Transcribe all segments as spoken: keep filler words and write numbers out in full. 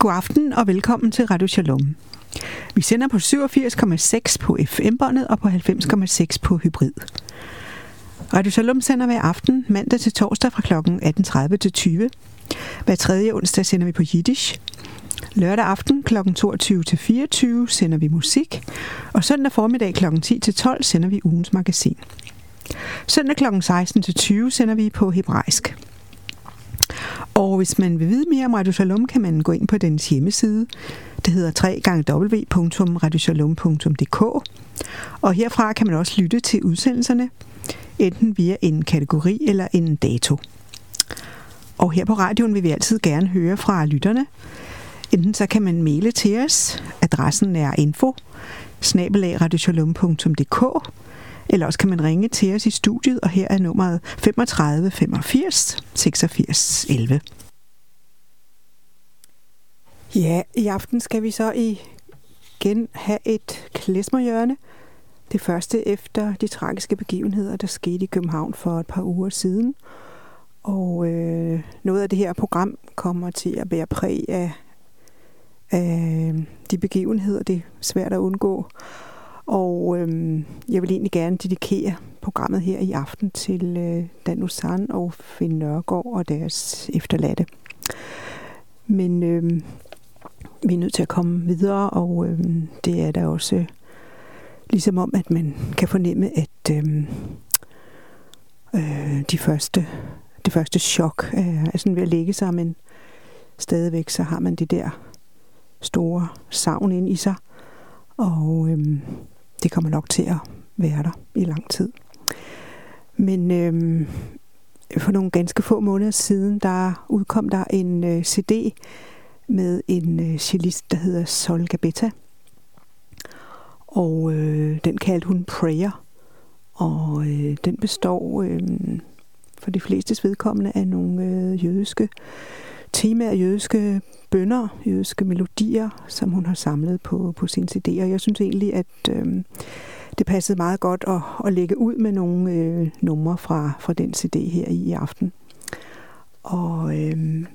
God aften og velkommen til Radio Shalom. Vi sender på syvogfirs komma seks på F M-båndet og på halvfems komma seks på hybrid. Radio Shalom sender hver aften mandag til torsdag fra klokken atten tredive til tyve. Hver tredje onsdag sender vi på Jiddisch. Lørdag aften klokken toogtyve til fireogtyve sender vi musik. Og søndag formiddag klokken ti til tolv sender vi ugens magasin. Søndag klokken seksten til tyve sender vi på hebraisk. Og hvis man vil vide mere om Radio Shalom, kan man gå ind på dens hjemmeside. Det hedder w w w punktum radio shalom punktum d k. Og herfra kan man også lytte til udsendelserne, enten via en kategori eller en dato. Og her på radioen vil vi altid gerne høre fra lytterne. Enten så kan man maile til os. Adressen er info snabel-a radio shalom punktum d k. Eller også kan man ringe til os i studiet, og her er nummeret femogtredive femogfirs seksogfirs elleve. Ja, i aften skal vi så igen have et klezmerhjørne. Det første efter de tragiske begivenheder, der skete i København for et par uger siden. Og øh, noget af det her program kommer til at bære præg af, af de begivenheder, det er svært at undgå. Og øhm, jeg vil egentlig gerne dedikere programmet her i aften til øh, Dan Uzan og Finn Nørgaard og deres efterladte. Men øhm, vi er nødt til at komme videre, og øhm, det er da også øh, ligesom om, at man kan fornemme, at øhm, øh, de første, det første chok er, er sådan ved at lægge sig, men stadigvæk så har man det der store savn ind i sig, og øhm, det kommer nok til at være der i lang tid. Men øhm, for nogle ganske få måneder siden, der udkom der en øh, C D med en øh, cellist, der hedder Sol Gabetta. Og øh, den kaldte hun Prayer. Og øh, den består øh, for de flestes vedkommende af nogle øh, jødiske temaer, jødiske bønner, jødiske melodier, som hun har samlet på, på sin C D. Og jeg synes egentlig, at øh, det passede meget godt at, at lægge ud med nogle øh, numre fra, fra den C D her i, i aften. Og øh,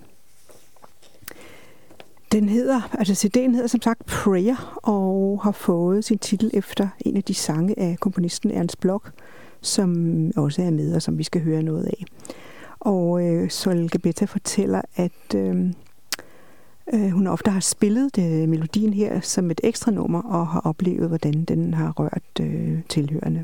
den hedder, altså C D'en hedder som sagt Prayer, og har fået sin titel efter en af de sange af komponisten Ernst Bloch, som også er med, og som vi skal høre noget af. Og øh, Sol Gabetta fortæller, at øh, øh, hun ofte har spillet det, melodien her som et ekstra nummer, og har oplevet, hvordan den har rørt øh, tilhørende.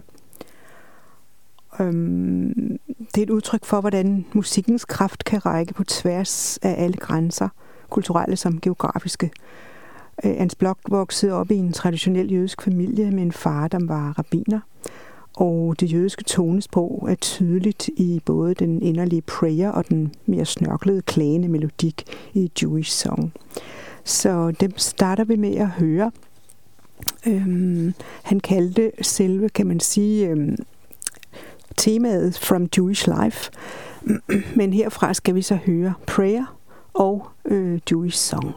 Øhm, det er et udtryk for, hvordan musikkens kraft kan række på tværs af alle grænser, kulturelle som geografiske. Øh, Ernst Bloch voksede op i en traditionel jødisk familie med en far, der var rabbiner. Og det jødiske tonesprog er tydeligt i både den inderlige prayer og den mere snørklede, klagende melodik i Jewish Song. Så dem starter vi med at høre. Øhm, han kaldte selve, kan man sige, øhm, temaet From Jewish Life. Men herfra skal vi så høre prayer og øh, Jewish Song.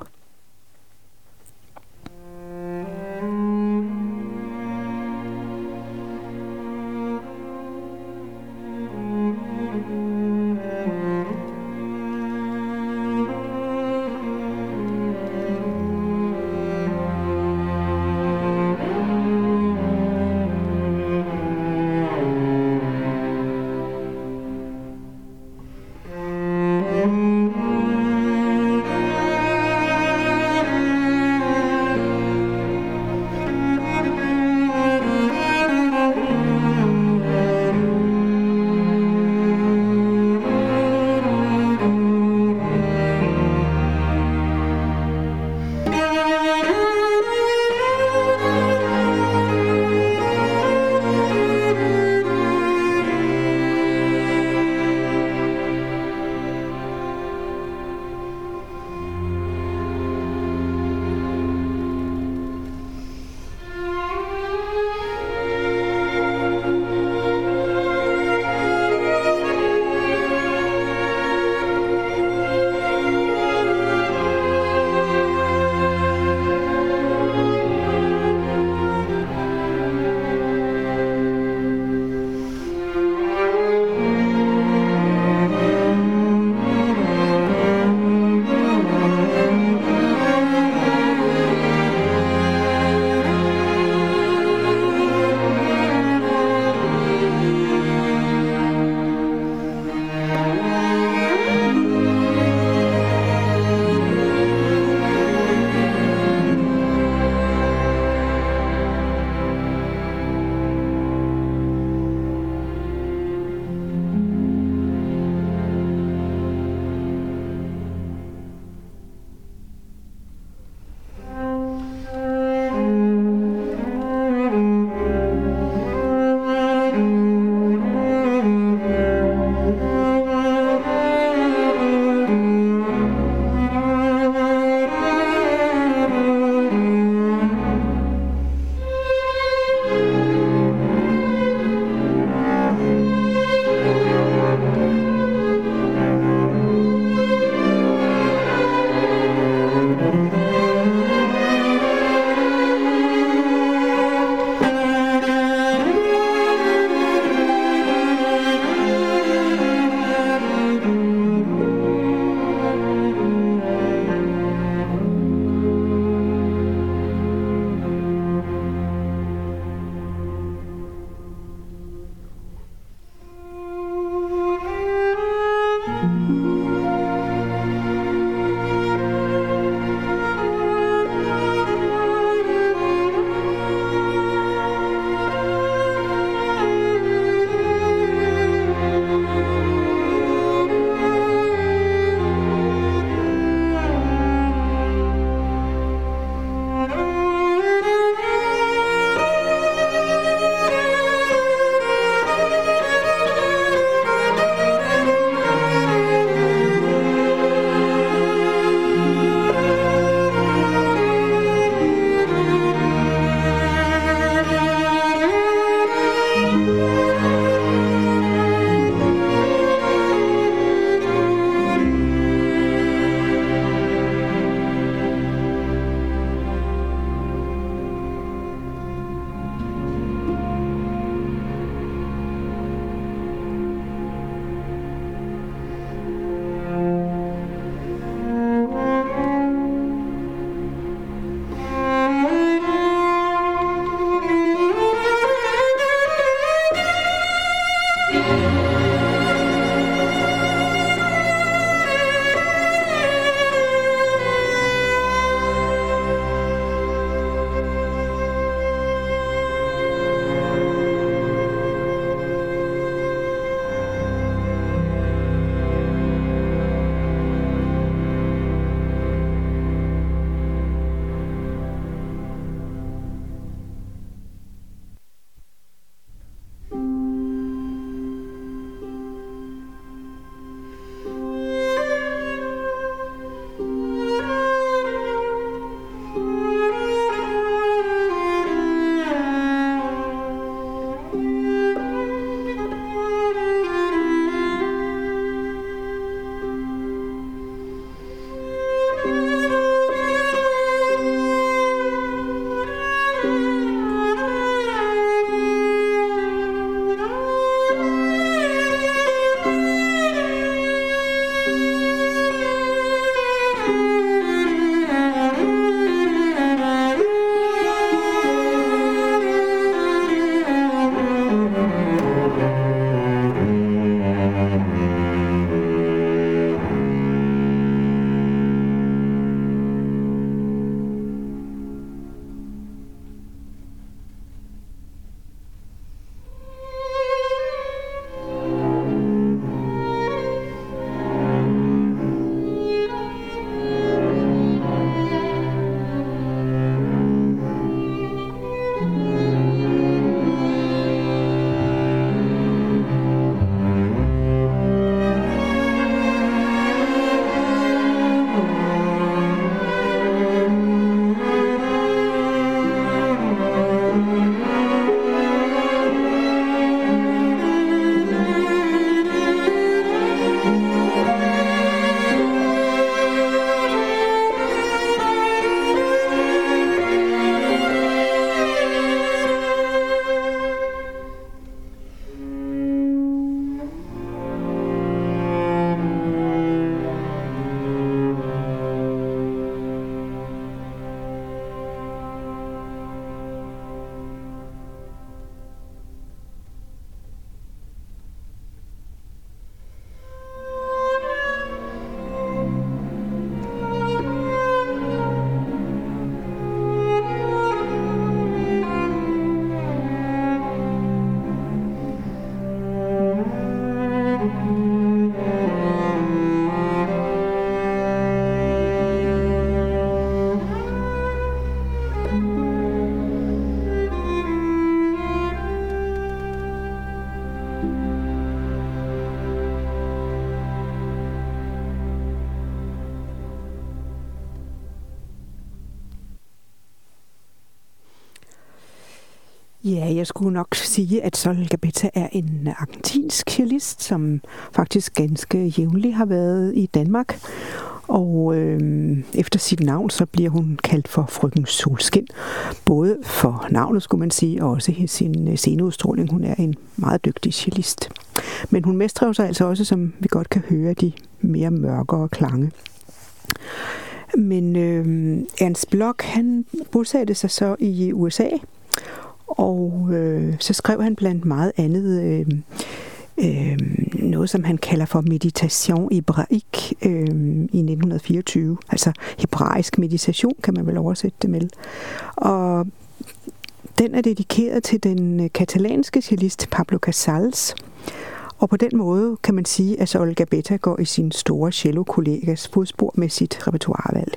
Ja, jeg skulle nok sige, at Sol Gabetta er en argentinsk cellist, som faktisk ganske jævnligt har været i Danmark. Og øh, efter sit navn, så bliver hun kaldt for Frøken Solskin. Både for navnet, skulle man sige, og også i sin sceneudstråling. Hun er en meget dygtig cellist. Men hun mestrer sig altså også, som vi godt kan høre, de mere mørkere klange. Men øh, Ernst Bloch, han bosatte sig så i U S A, og øh, så skrev han blandt meget andet øh, øh, noget, som han kalder for meditation hébraïque øh, i nitten fireogtyve. Altså hebraisk meditation, kan man vel oversætte det med. Og den er dedikeret til den katalanske cellist Pablo Casals. Og på den måde kan man sige, at Sol Gabetta går i sin store cello-kollegas fodspor med sit repertoirevalg.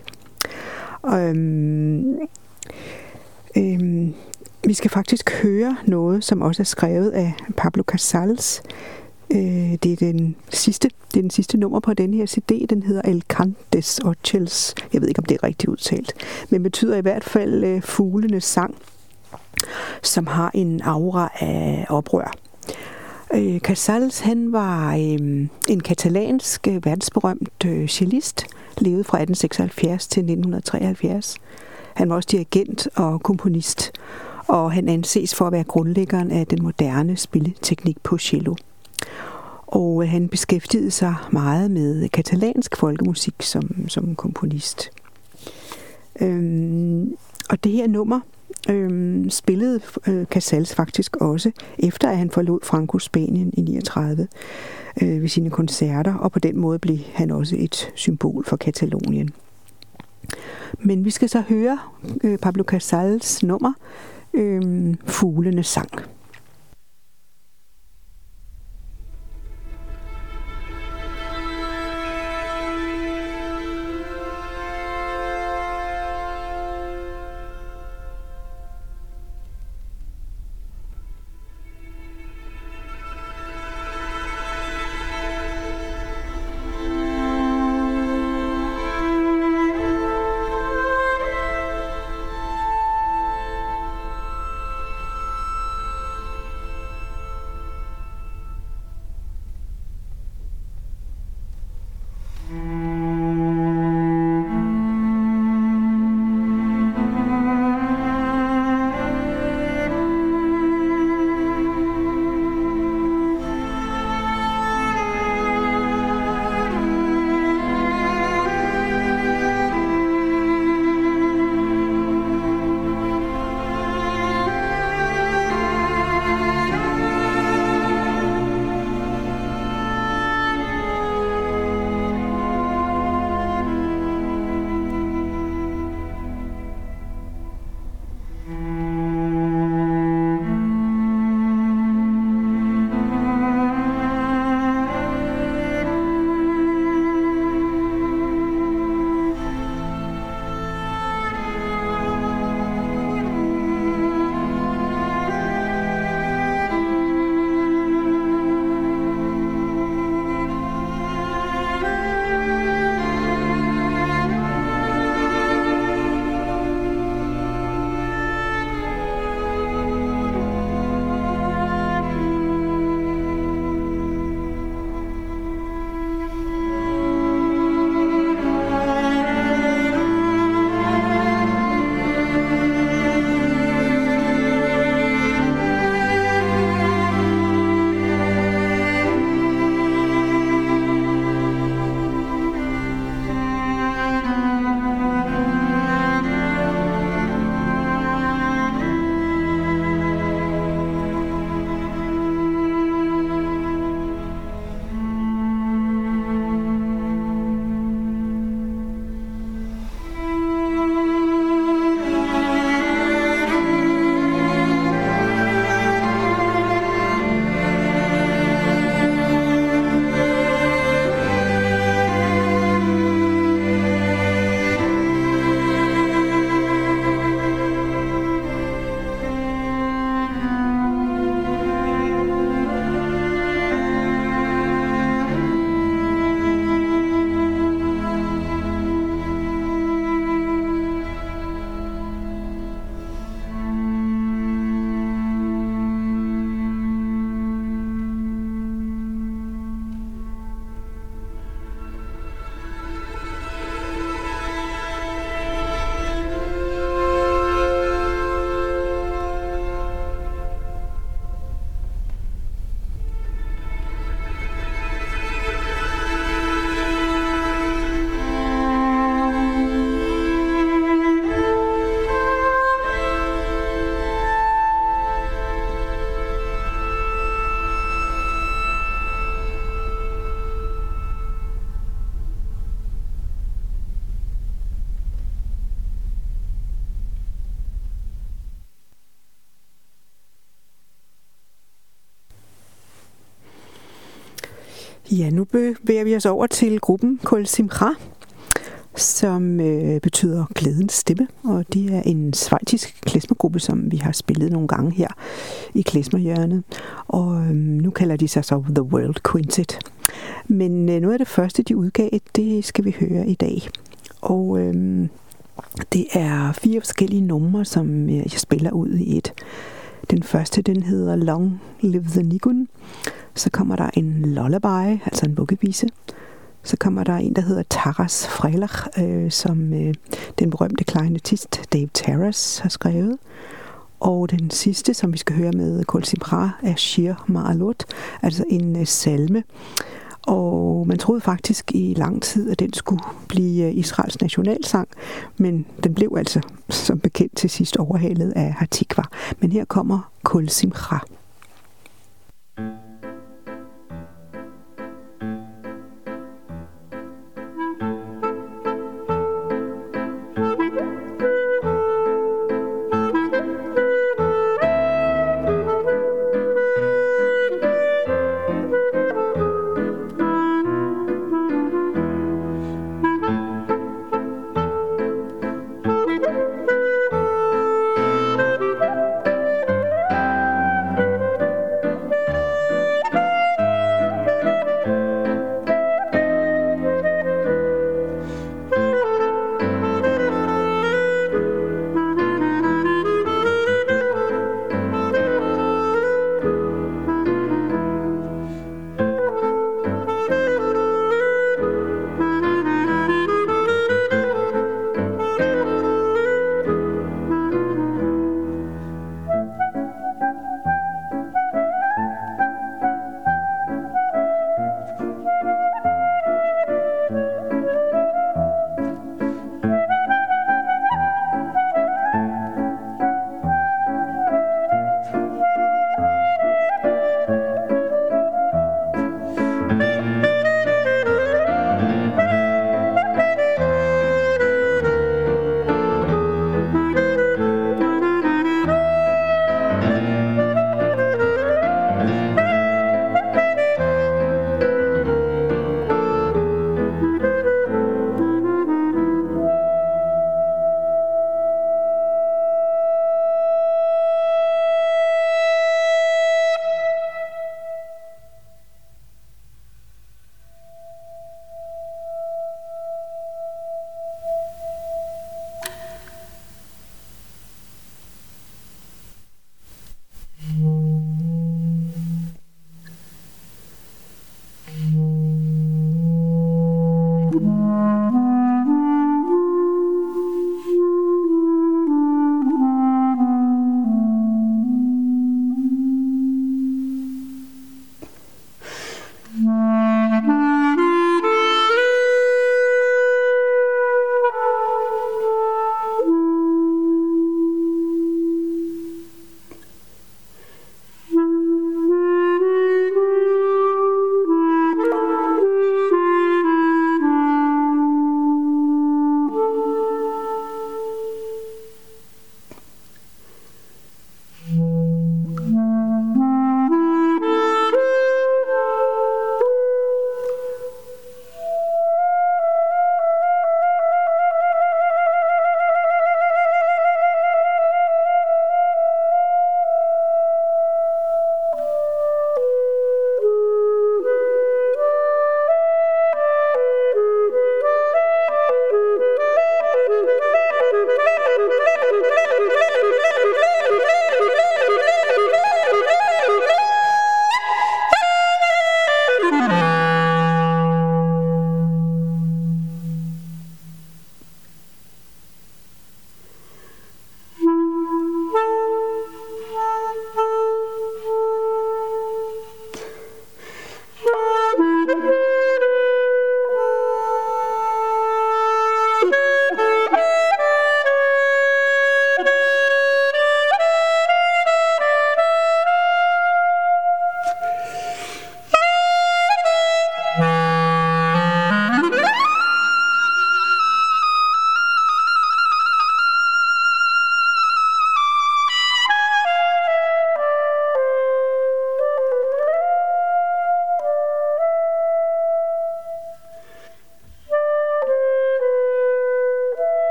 Øhm, øhm, vi skal faktisk høre noget, som også er skrevet af Pablo Casals. Øh, det er den sidste, det er den sidste nummer på den her C D. Den hedder El Cant des Ochels. Jeg ved ikke, om det er rigtigt udtalt, men betyder i hvert fald øh, fuglenes sang, som har en aura af oprør. Øh, Casals, han var øh, en katalansk øh, verdensberømt øh, cellist, levede fra atten seksoghalvfjerds til nitten treoghalvfjerds. Han var også dirigent og komponist, og han anses for at være grundlæggeren af den moderne spilleteknik på cello. Og øh, han beskæftigede sig meget med katalansk folkemusik som, som komponist. Øh, og det her nummer Øhm, spillede øh, Casals faktisk også, efter at han forlod Franco Spanien i niogtredive øh, ved sine koncerter, og på den måde blev han også et symbol for Katalonien. Men vi skal så høre øh, Pablo Casals nummer, øh, Fuglenes sang. Ja, nu bevæger vi os over til gruppen Kol Simcha, som øh, betyder glædens stemme, og det er en schweizisk klezmergruppe, som vi har spillet nogle gange her i klezmerhjørnet, og øh, nu kalder de sig så The World Quintet. Men øh, noget af det første, de udgav, det skal vi høre i dag, og øh, det er fire forskellige numre, som jeg spiller ud i et. Den første, den hedder Long Live the Nigun. Så kommer der en lullaby, altså en vuggevise. Så kommer der en, der hedder Taras Freilach, øh, som øh, den berømte klarinettist Dave Taras har skrevet. Og den sidste, som vi skal høre med Kol Simcha, er Shir Ma'alot, altså en øh, salme. Og man troede faktisk i lang tid, at den skulle blive Israels nationalsang, men den blev altså som bekendt til sidst overhalet af Hatikva. Men her kommer Kol Simcha.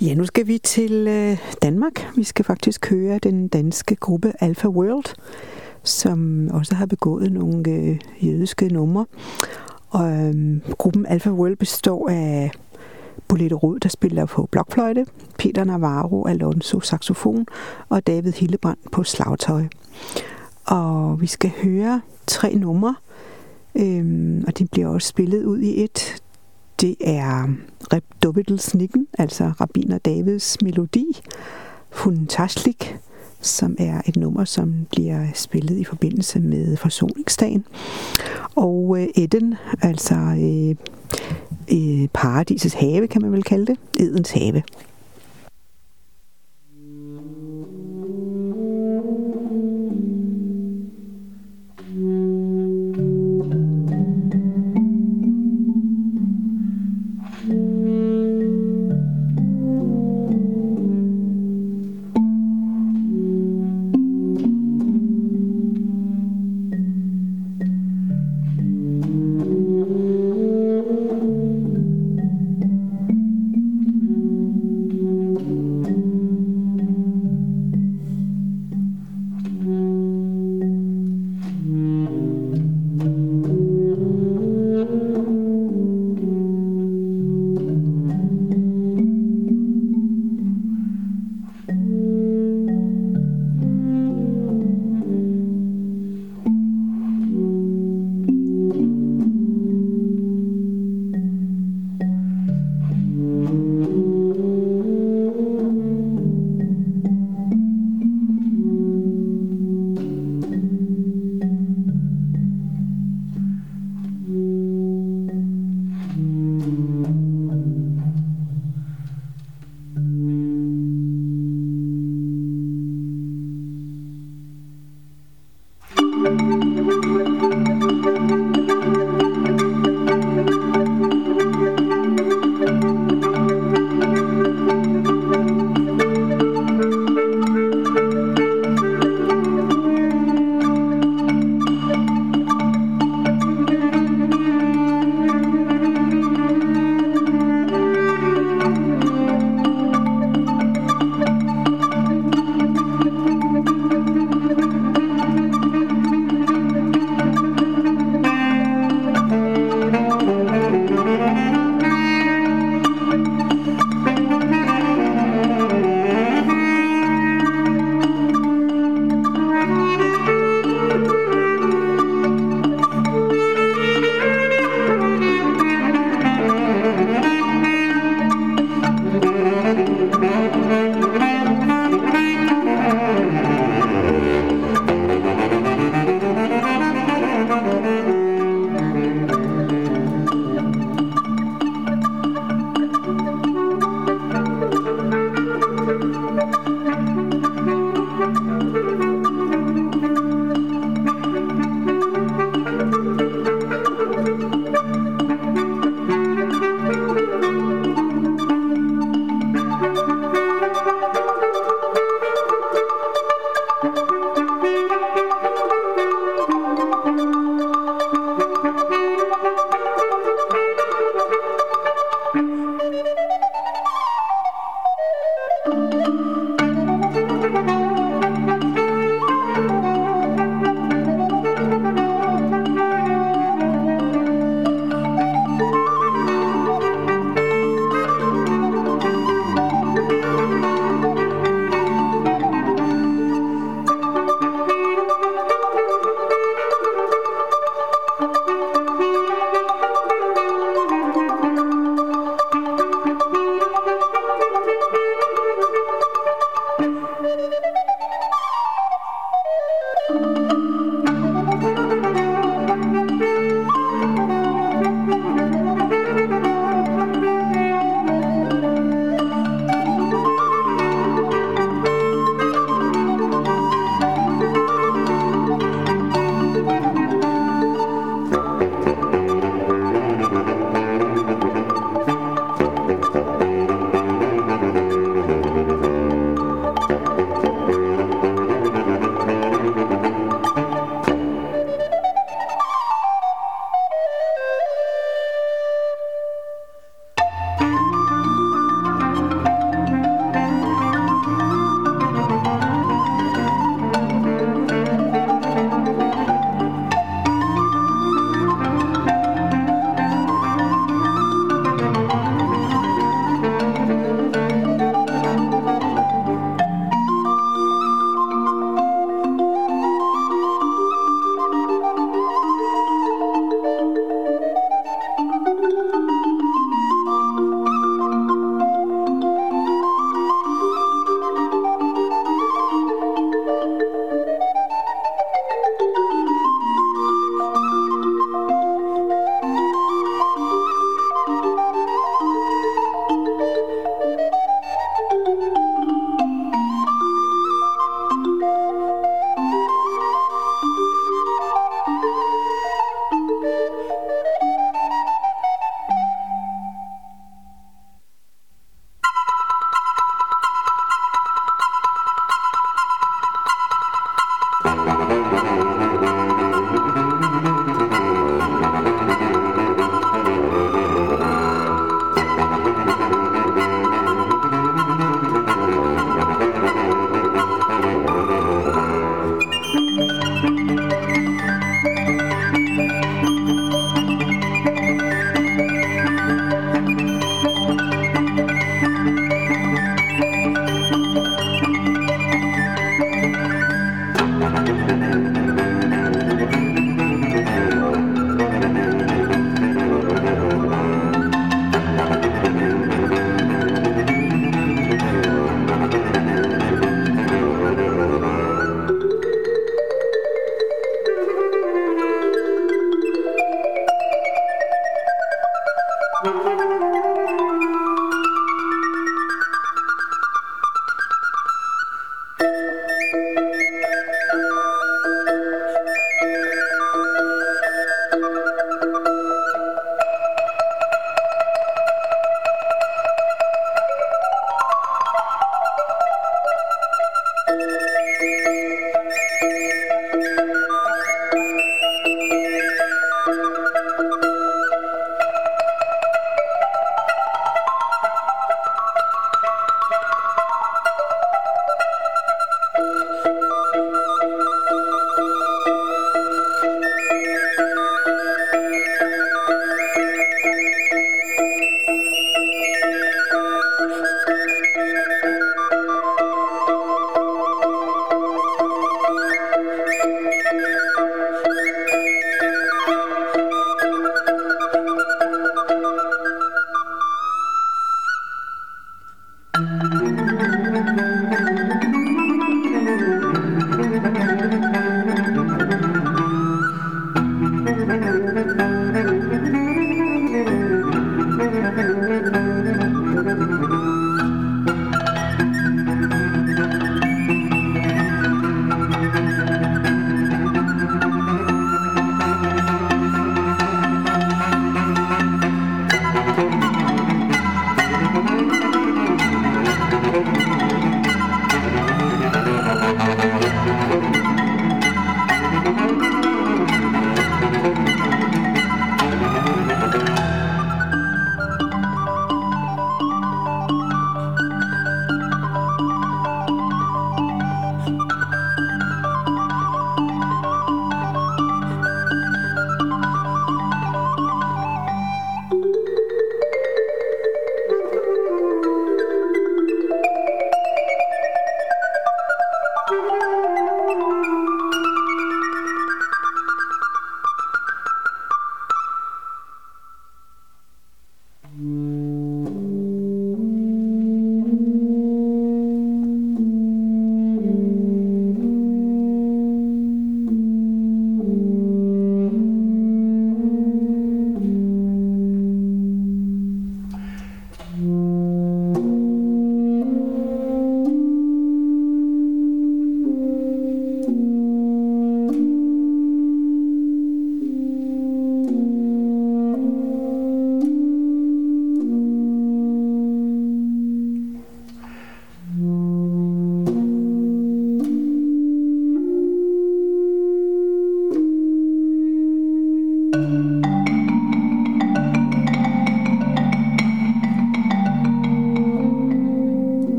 Ja, nu skal vi til øh, Danmark. Vi skal faktisk høre den danske gruppe Alpha World, som også har begået nogle øh, jødiske numre. Og øh, gruppen Alpha World består af Bolette Rod, der spiller på blokfløjte, Peter Navarro Alonso saxofon og David Hillebrand på slagtøj. Og vi skal høre tre numre, øh, og de bliver også spillet ud i et. Det er Reb Dobbelt-Snikken, altså Rabbiner Davids melodi, Funtaslik, som er et nummer, som bliver spillet i forbindelse med forsoningsdagen, og øh, Eden, altså øh, øh, Paradisets have, kan man vel kalde det, Edens have.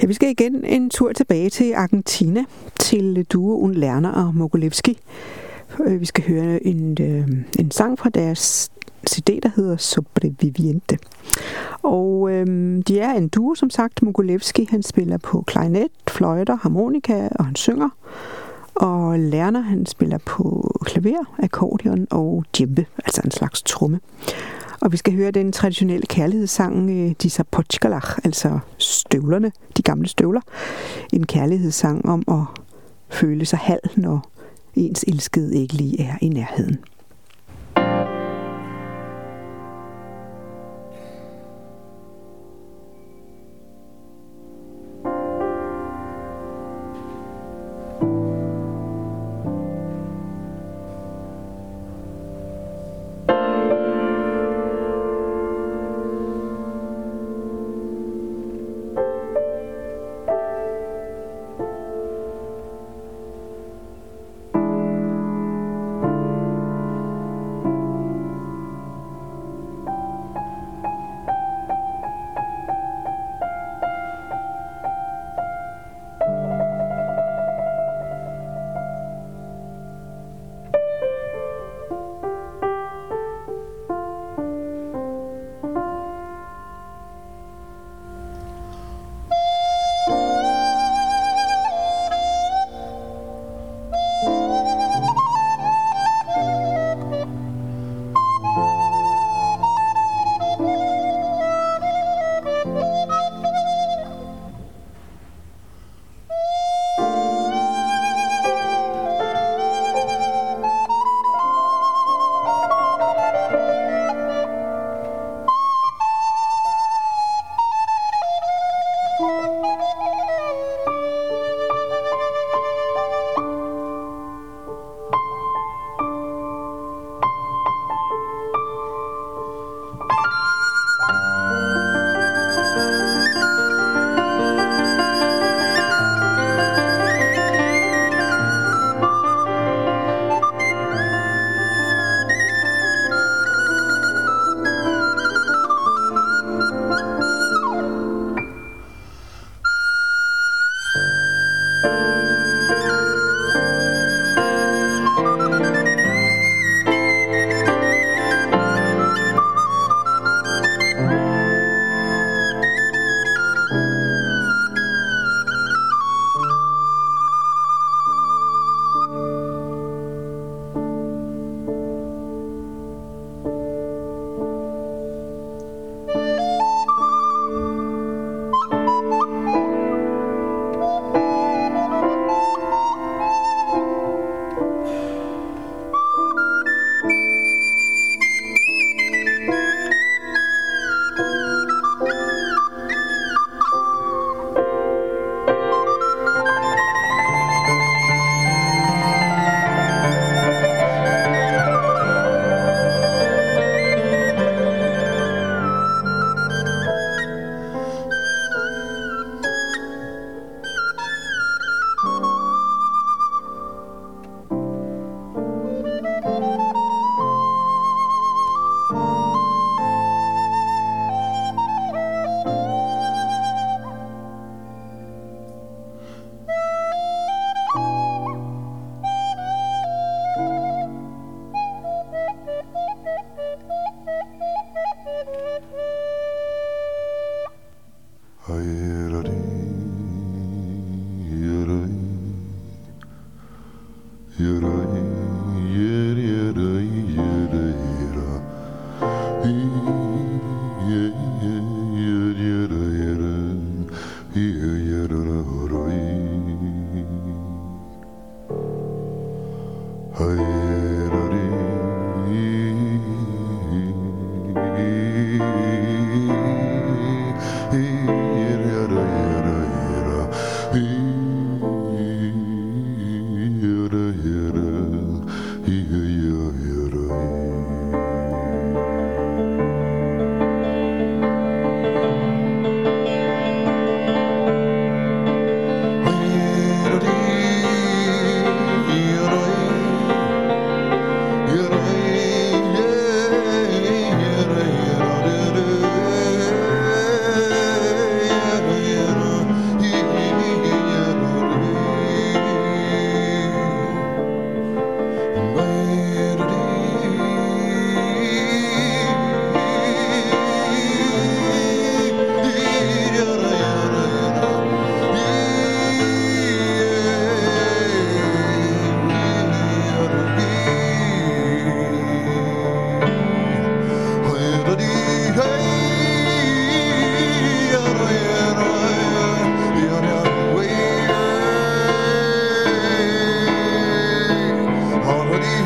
Vi skal igen en tur tilbage til Argentina, til duoen Lerner og Mogilevski. Vi skal høre en, en sang fra deres C D, der hedder Sobreviviente. Og øhm, de er en duo, som sagt. Mogilevski, han spiller på klarinet, fløjter, harmonika, og han synger. Og Lerner, han spiller på klaver, akkordeon og djembe, altså en slags tromme. Og vi skal høre den traditionelle kærlighedssang Die Zapochkalach, altså støvlerne, de gamle støvler. En kærlighedssang om at føle sig halv, når ens elskede ikke lige er i nærheden.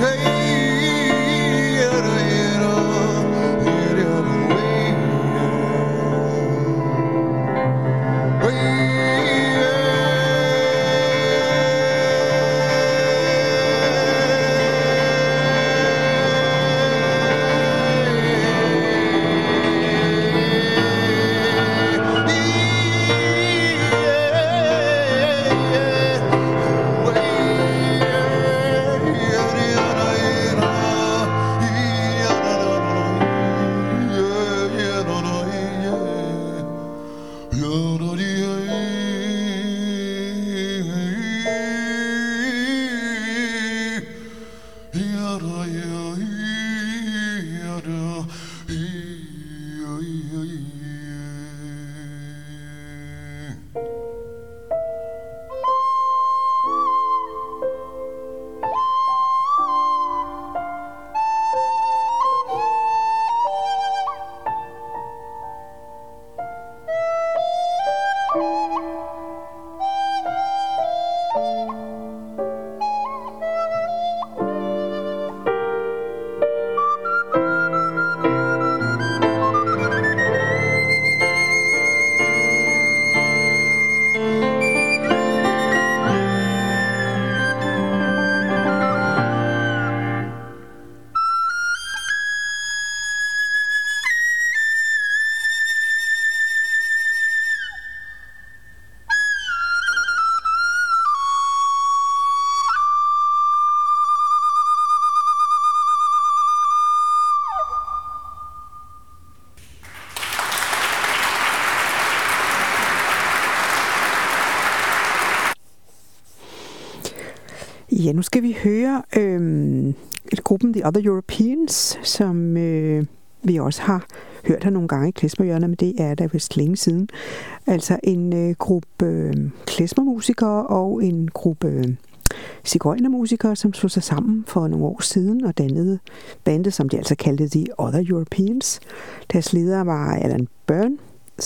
Ja, nu skal vi høre øh, gruppen The Other Europeans, som øh, vi også har hørt her nogle gange i klezmerhjørnet, men det er da vist længe siden. Altså en øh, gruppe øh, klezmermusikere og en gruppe øh, sigøjnermusikere, som slog sig sammen for nogle år siden og dannede bandet, som de altså kaldte The Other Europeans. Deres leder var Alan Byrne,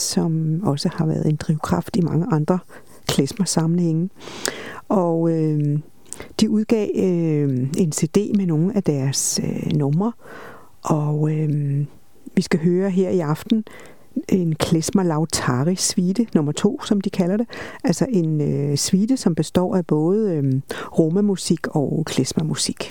som også har været en drivkraft i mange andre klezmer-sammenhænge. Og øh, de udgav øh, en C D med nogle af deres øh, numre, og øh, vi skal høre her i aften en klezmer lautari suite nummer to, som de kalder det. Altså en øh, suite, som består af både øh, romamusik og klezmermusik.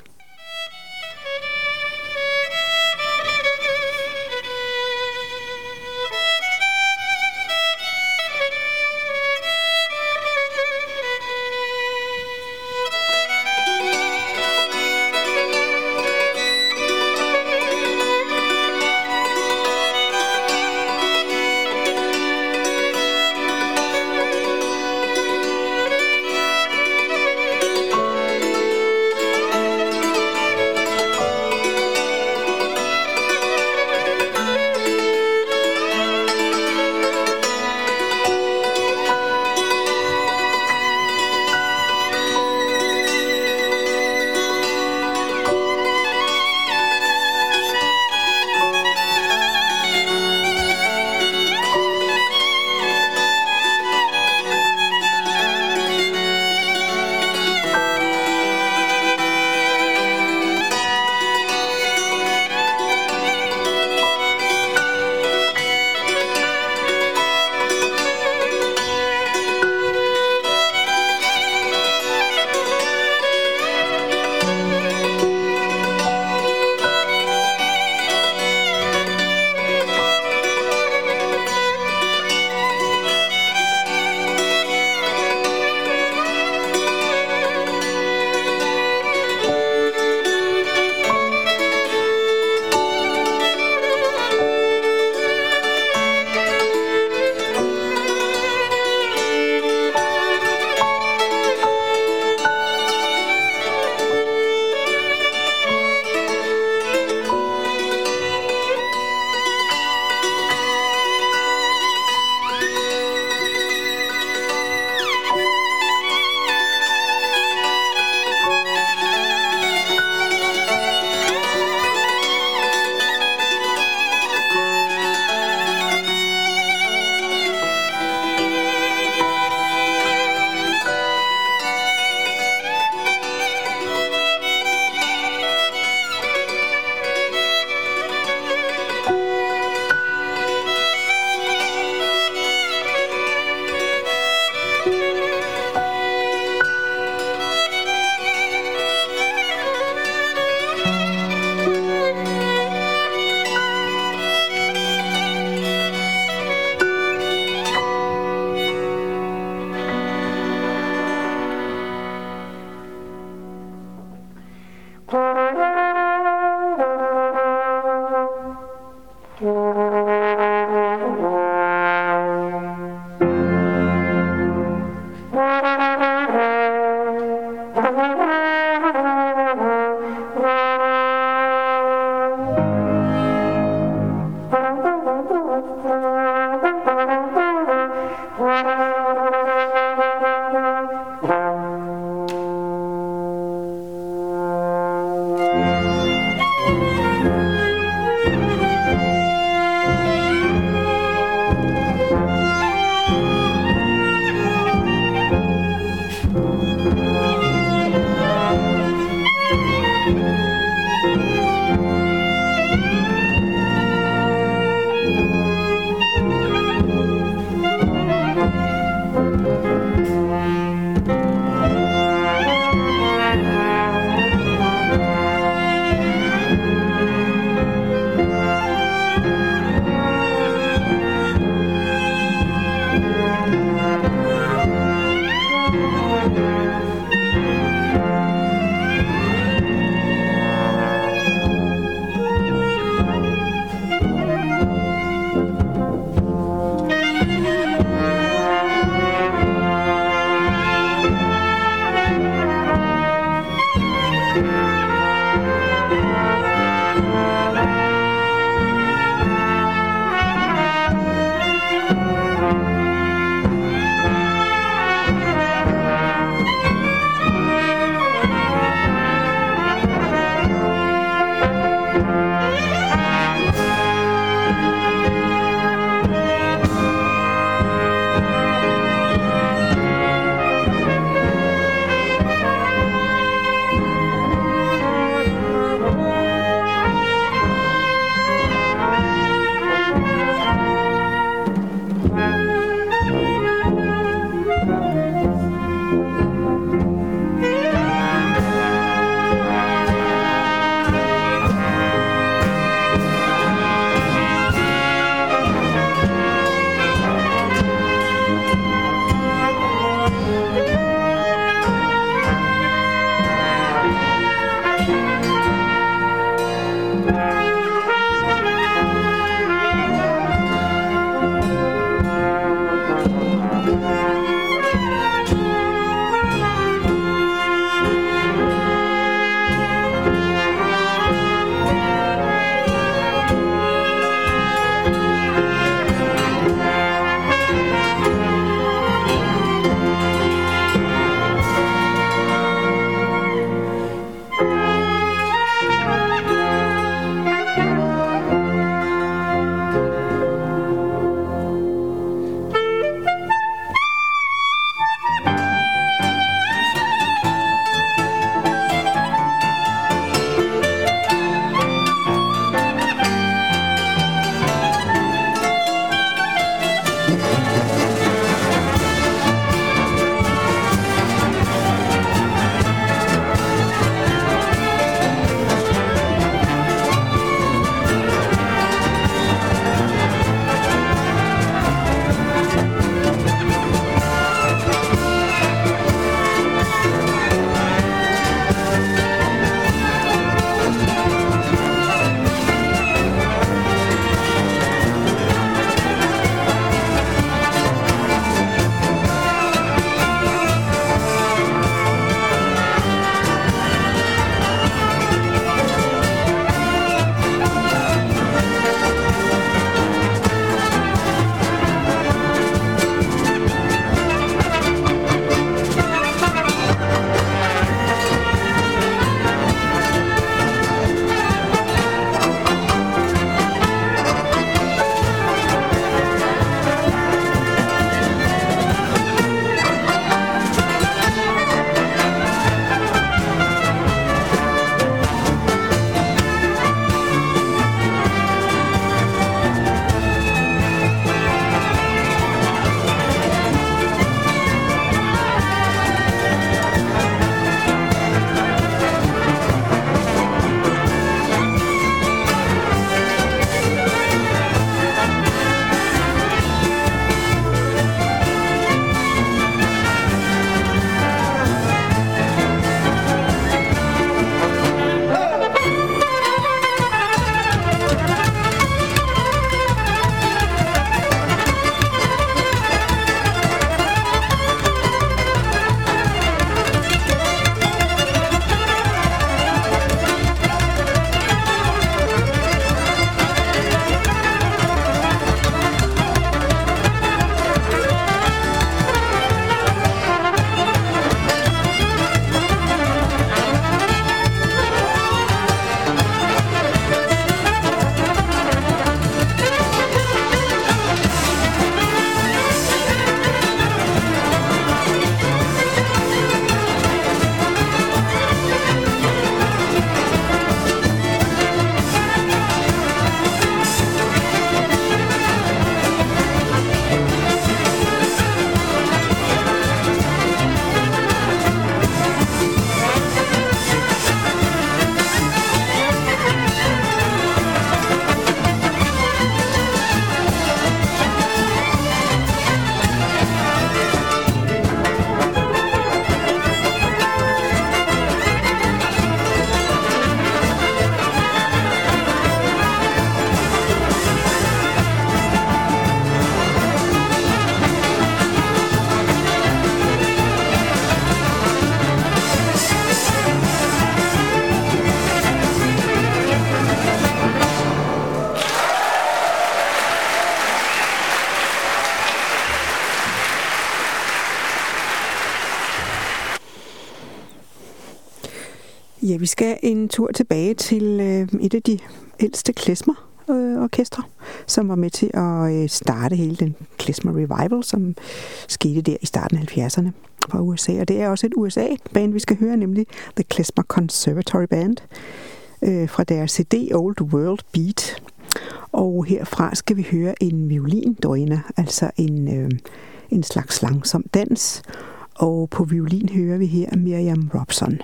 Ja, vi skal en tur tilbage til øh, et af de ældste klezmer-orkestre, som var med til at øh, starte hele den klezmer revival, som skete der i starten af halvfjerdserne fra U S A. Og det er også et U S A-band, vi skal høre, nemlig The Klezmer Conservatory Band, øh, fra deres C D Old World Beat. Og herfra skal vi høre en violin-doina, altså en, øh, en slags langsom dans. Og på violin hører vi her Miriam Robson.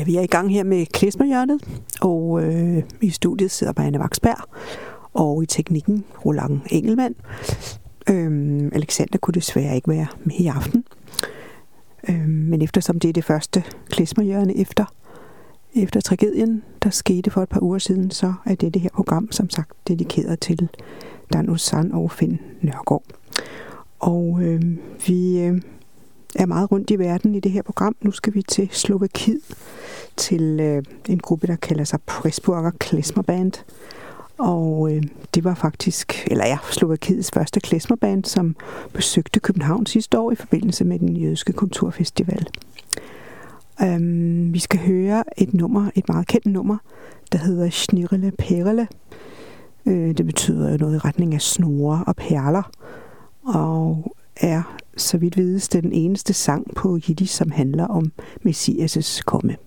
vi er i gang her med Klezmerhjørnet, og øh, i studiet sidder Marianne Vaksberg, og i teknikken Roland Engelmann. Øhm, Alexander kunne desværre ikke være med i aften, øhm, men eftersom det er det første Klezmerhjørne efter, efter tragedien, der skete for et par uger siden, så er det det her program, som sagt, dedikeret til Dan Uzan og Finn Nørgaard. Og øh, vi øh, er meget rundt i verden i det her program. Nu skal vi til Slovakiet, til øh, en gruppe, der kalder sig Pressburger Klezmerband. Og øh, det var faktisk, eller ja, Slovakiets første klezmerband, som besøgte København sidste år i forbindelse med den jødiske kulturfestival. Um, vi skal høre et nummer, et meget kendt nummer, der hedder Schnirrele Perle. Uh, det betyder jo noget i retning af snore og perler, og er, så vidt vides, den eneste sang på jiddisch, som handler om Messias' komme.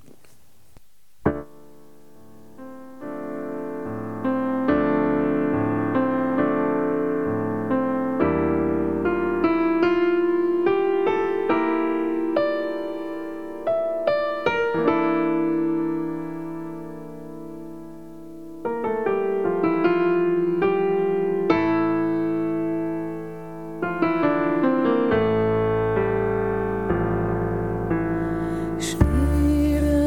Schnee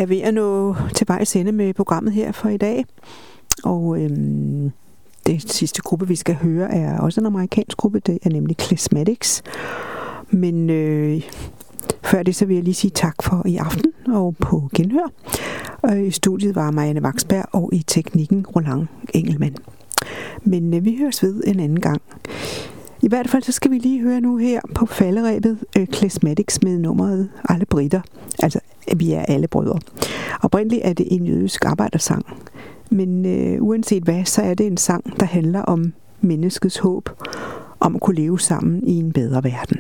er ved at nå til vejs ende med programmet her for i dag. Og øhm, det sidste gruppe, vi skal høre, er også en amerikansk gruppe. Det er nemlig Klezmatics. Men øh, før det, så vil jeg lige sige tak for i aften og på genhør. Og i studiet var Marianne Vaksberg, og i teknikken Roland Engelmann. Men øh, vi høres ved en anden gang. I hvert fald så skal vi lige høre nu her på falderebet øh, Klezmatics med nummeret Alle Britter. Altså, vi er alle brødre. Oprindeligt er det en jødisk arbejdersang. Men øh, uanset hvad, så er det en sang, der handler om menneskets håb, om at kunne leve sammen i en bedre verden.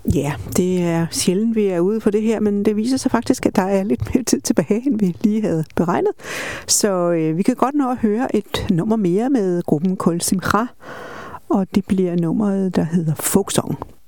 Ja, det er sjældent, vi er ude for det her, men det viser sig faktisk, at der er lidt mere tid tilbage, end vi lige havde beregnet. Så øh, vi kan godt nå at høre et nummer mere med gruppen Kol Simcha, og det bliver nummeret, der hedder Folksong.